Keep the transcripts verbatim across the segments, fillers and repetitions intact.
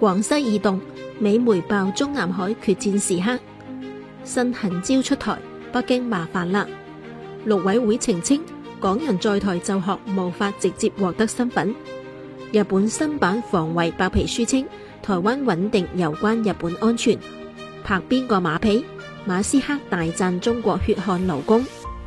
廣西移動，美媒爆中南海決戰時刻，新狠招出台，北京麻煩啦。陸委會澄清，港人在台就學無法直接獲得身份。日本新版防衛白皮書稱，台灣穩定攸關日本安全。拍邊個馬屁？馬斯克大讚中國血汗勞工。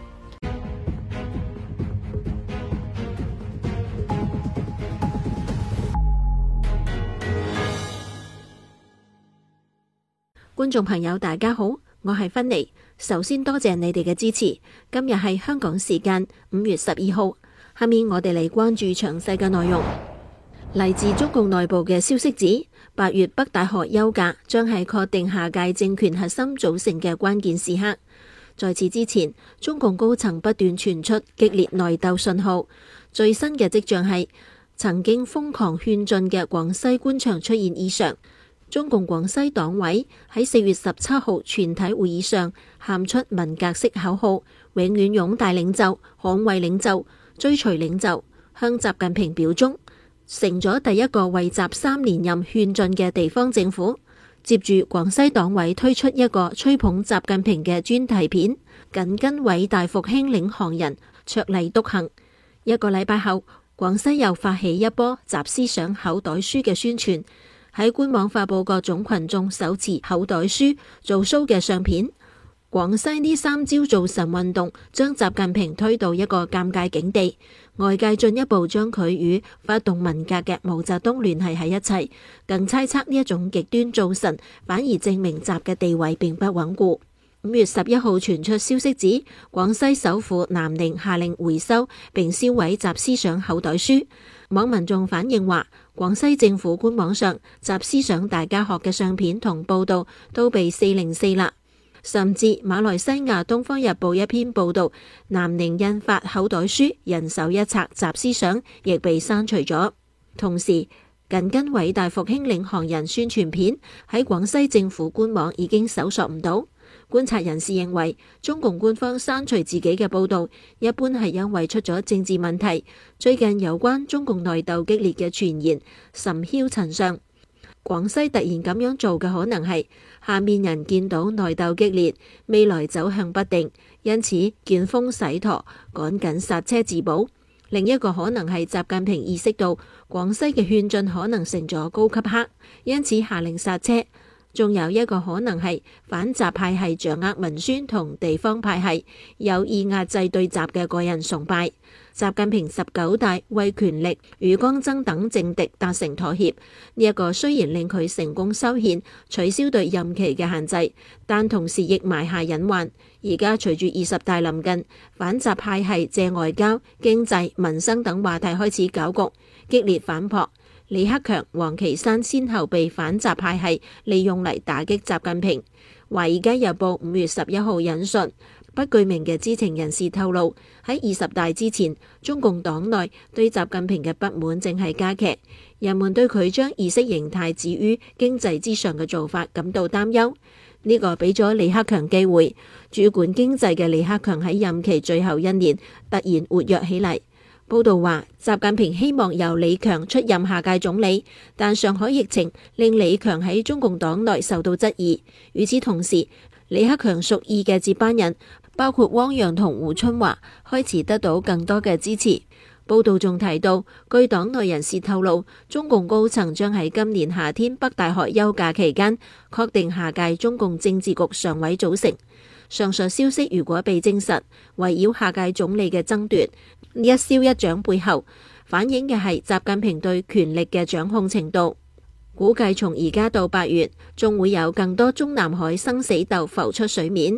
觀眾朋友大家好，我係芬妮。首先多謝你哋嘅支持。今日係香港時間五月十二號，下面我哋嚟關注詳細嘅內容。嚟自中共內部嘅消息指，八月北戴河休假將係確定下屆政權核心組成嘅關鍵時刻。在此之前，中共高層不斷傳出激烈內鬥信號。最新嘅跡象係，曾經瘋狂勸進嘅廣西官場出現異常。中共廣西黨委喺四月十七號全體會議上喊出文革式口號：永遠擁戴領袖，捍衛領袖，追隨領袖，向習近平表忠，成咗第一個為習三連任勸進嘅地方政府。接住，廣西黨委推出一個吹捧習近平嘅專題片，緊跟偉大復興領航人踔厲獨行。一個禮拜後，廣西又發起一波習思想口袋書嘅宣傳。喺官網發佈各種群眾手持口袋書做 show 嘅相片。廣西呢三招造神運動將習近平推到一個尷尬境地，外界進一步將佢與發動文革嘅毛澤東聯繫喺一齊，更猜測呢一種極端造神反而證明習嘅地位並不穩固。五月十一號傳出消息指，廣西首府南寧下令回收並銷毀習思想口袋書。網民仲反映話，廣西政府官網上習思想大家學嘅相片同報道都被四零四啦，甚至馬來西亞東方日報一篇報道，南寧印發口袋書人手一冊習思想亦被刪除咗。同時，緊跟偉大復興領航人宣傳片喺廣西政府官網已經搜索唔到。觀察人士認為，中共官方刪除自己嘅報道，一般係因為出咗政治問題。最近有關中共內鬥激烈嘅傳言甚囂塵上，廣西突然咁樣做嘅可能係下面人見到內鬥激烈，未來走向不定，因此見風使舵，趕緊剎車自保。另一個可能係習近平意識到廣西嘅勸進可能成咗高級黑，因此下令剎車。仲有一個可能係反習派系掌握文宣同地方派系，有意壓制對習嘅個人崇拜。習近平十九大為權力與江爭等政敵達成妥協，呢一個雖然令佢成功修憲，取消對任期嘅限制，但同時亦埋下隱患。而家隨住二十大臨近，反習派系借外交、經濟、民生等話題開始搞局，激烈反撲。李克強、王岐山先後被反習派系利用嚟打擊習近平。華爾街日報五月十一號引述不具名嘅知情人士透露，喺二十大之前，中共黨內對習近平嘅不滿正係加劇，人們對佢將意識形態置於經濟之上嘅做法感到擔憂。呢個俾咗李克強機會，主管經濟嘅李克強喺任期最後一年突然活躍起嚟。報道話，習近平希望由李強出任下屆總理，但上海疫情令李強喺中共黨內受到質疑。與此同時，李克強屬意嘅接班人，包括汪洋同胡春華，開始得到更多嘅支持。報道仲提到，據黨內人士透露，中共高層將喺今年夏天北戴河休假期間，確定下屆中共政治局常委組成。上述消息如果被證實，圍繞下屆總理嘅爭奪，呢一消一長背後反映嘅係習近平對權力嘅掌控程度。估計從而家到八月，仲會有更多中南海生死鬥浮出水面。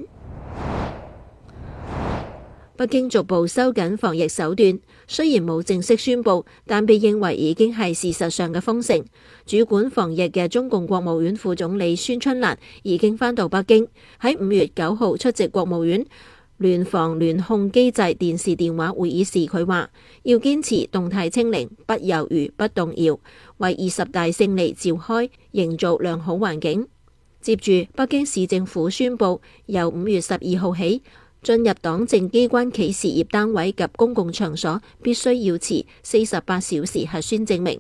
北京逐步收緊防疫手段，雖然冇正式宣布，但被認為已經係事實上嘅封城。主管防疫嘅中共國務院副總理孫春蘭已經返到北京，喺五月九號出席國務院聯防聯控機制電視電話會議時，佢話要堅持動態清零，不猶豫不動搖，為二十大勝利召開營造良好環境。接住，北京市政府宣布，由五月十二號起，進入黨政機關企事業單位及公共場所必須要持四十八小時核酸證明。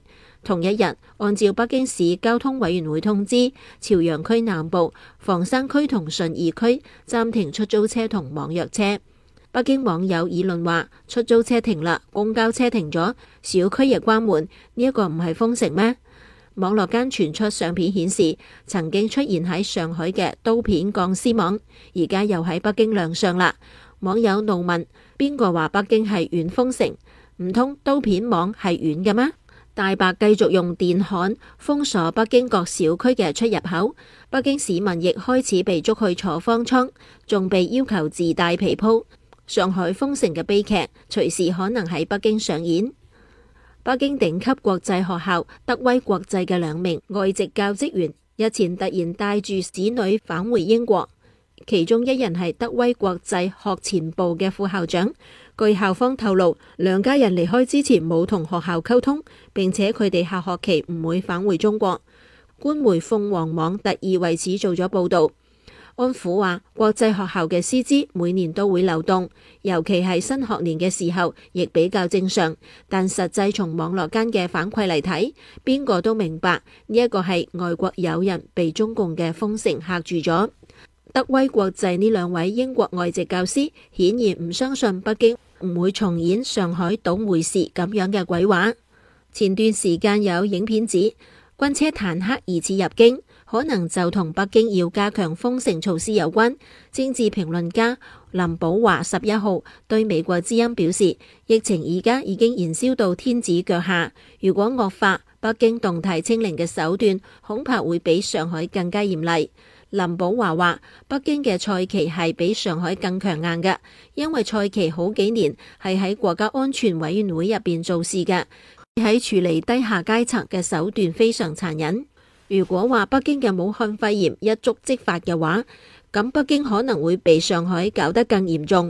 同一日，按照北京市交通委員會通知，朝陽區南部、房山區同順義區暫停出租車同網約車。北京網友議論話：出租車停啦，公交車停咗，小區亦關門，呢一個唔係封城咩？網絡間傳出相片顯示，曾經出現喺上海嘅刀片鋼絲網，而家又喺北京亮相啦。網友怒問：邊個話北京係軟封城？唔通刀片網係軟嘅咩？大白繼續用電焊封鎖北京各小區嘅出入口，北京市民亦開始被捉去坐方艙，仲被要求自帶被鋪。上海封城嘅悲劇隨時可能喺北京上演。北京頂級國際學校德威國際嘅兩名外籍教職員日前突然帶住子女返回英國，其中一人係德威國際學前部嘅副校長。據校方透露，兩家人離開之前冇同學校溝通，並且佢哋下學期唔會返回中國。官媒鳳凰網特意為此做咗報道。安撫話，國際學校嘅師資每年都會流動，尤其係新學年嘅時候，亦比較正常。但實際從網絡間嘅反饋嚟睇，邊個都明白呢一個係外國友人被中共嘅封城嚇住咗。德威國際呢兩位英國外籍教師顯然唔相信北京唔會重演上海倒楣時咁樣嘅鬼話。前段時間有影片指軍車坦克疑似入京，可能就同北京要加強封城措施有關。政治評論家林保華十一號對美國之音表示，疫情而家已經燃燒到天子腳下，如果惡化，北京動態清零嘅手段恐怕會比上海更加嚴厲。林保華話：北京嘅蔡奇係比上海更強硬嘅，因為蔡奇好幾年係喺國家安全委員會入邊做事嘅，喺處理低下階層嘅手段非常殘忍。如果話北京嘅武漢肺炎一觸即發嘅話，咁北京可能會被上海搞得更嚴重。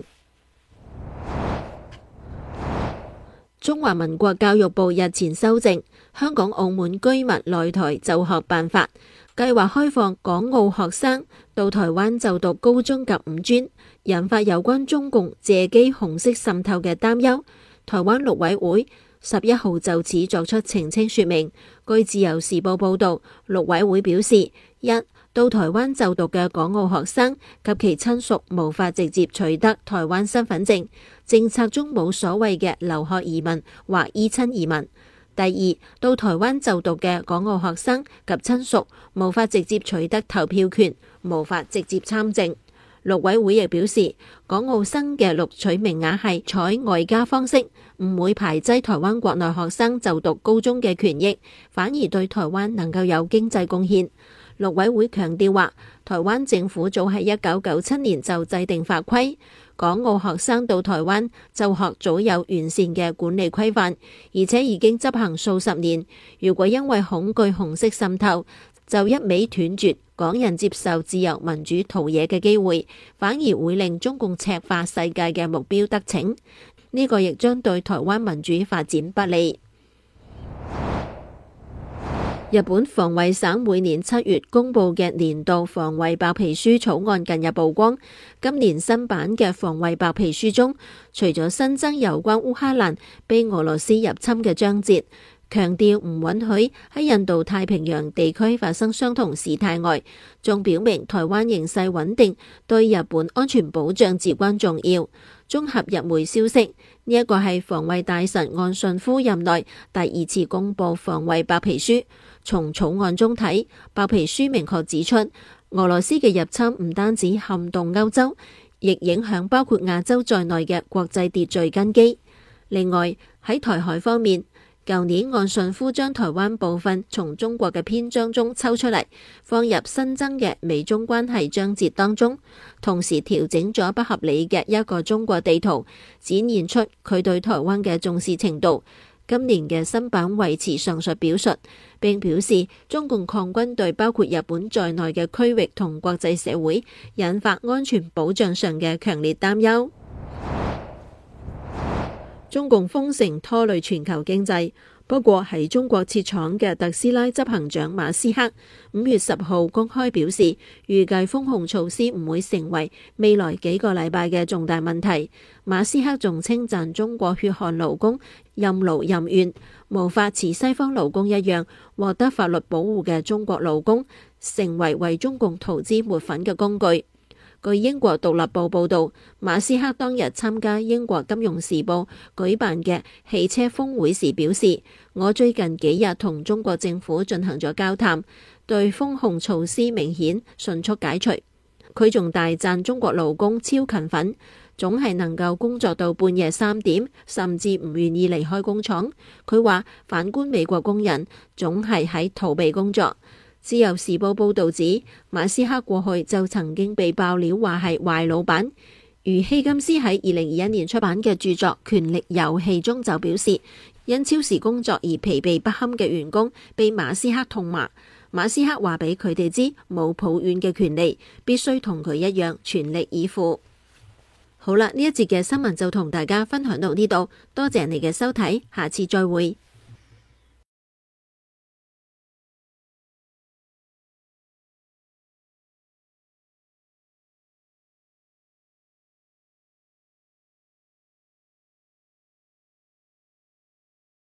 中華民國教育部日前修正《香港澳門居民來台就學辦法》，計劃開放港澳學生到台灣就讀高中及五專，引發有關中共借機紅色滲透嘅擔憂。台灣陸委會十一號就此作出澄清說明。據自由時報報道，陸委會表示：一、到台灣就讀嘅港澳學生及其親屬無法直接取得台灣身份證，政策中冇所謂嘅留學移民或依親移民。第二，到台灣就讀嘅港澳學生及親屬無法直接取得投票權，無法直接參政。陸委會亦表示，港澳生嘅錄取名額係採外加方式，唔會排擠台灣國內學生就讀高中嘅權益，反而對台灣能夠有經濟貢獻。陸委會強調話，台灣政府早喺一九九七年就制定法規，港澳學生到台灣就學早有完善嘅管理規範，而且已經執行數十年。如果因為恐懼紅色滲透，就一味斷絕港人接受自由民主陶冶嘅機會，反而會令中共赤化世界嘅目標得逞。呢、這個亦將對台灣民主發展不利。日本防衛省每年七月公布嘅年度防衛白皮書草案近日曝光。今年新版嘅防衛白皮書中，除咗新增有關烏克蘭被俄羅斯入侵嘅章節，強調唔允許喺印度太平洋地區發生相同事態外，仲表明台灣形勢穩定對日本安全保障至關重要。綜合日媒消息，呢一個係防衛大臣岸信夫任內第二次公布防衛白皮書。從草案中睇，白皮書明確指出，俄羅斯嘅入侵唔單止撼動歐洲，亦影響包括亞洲在內嘅國際秩序根基。另外喺台海方面，舊年岸信夫將台灣部分從中國嘅篇章中抽出嚟，放入新增嘅美中關係章節當中，同時調整咗不合理嘅一個中國地圖，展現出佢對台灣嘅重視程度。今年嘅新版維持上述表述，並表示中共抗軍對包括日本在內嘅區域同國際社會引發安全保障上嘅強烈擔憂。中共封城拖累全球經濟， 不過喺中國設廠嘅特斯拉執行長馬斯克五月十號公開表示，預計封控措施唔會成為未來幾個禮拜嘅重大問題。馬斯克仲稱讚中國血汗勞工任勞任怨，無法似西方勞工一樣獲得法律保護嘅中國勞工，成為為中共塗脂抹粉嘅工具。據英國獨立報報道，馬斯克當日參加英國金融時報舉辦嘅汽車峰會時表示，我最近幾日同中國政府進行咗交談，對封控措施明顯迅速解除。佢仲大讚中國勞工超勤奮，總係能夠工作到半夜三點，甚至唔願意離開工廠。佢話反觀美國工人，總係喺逃避工作。自由時報報道指，馬斯克過去就曾經被爆料話係壞老闆。如希金斯喺二零二一年出版嘅著作《權力遊戲》中就表示，因超時工作而疲憊不堪嘅員工被馬斯克痛罵。馬斯克話俾佢哋知，冇抱怨嘅權利，必須同佢一樣全力以赴。好啦，呢一節嘅新聞就同大家分享到呢度，多謝你嘅收睇，下次再會。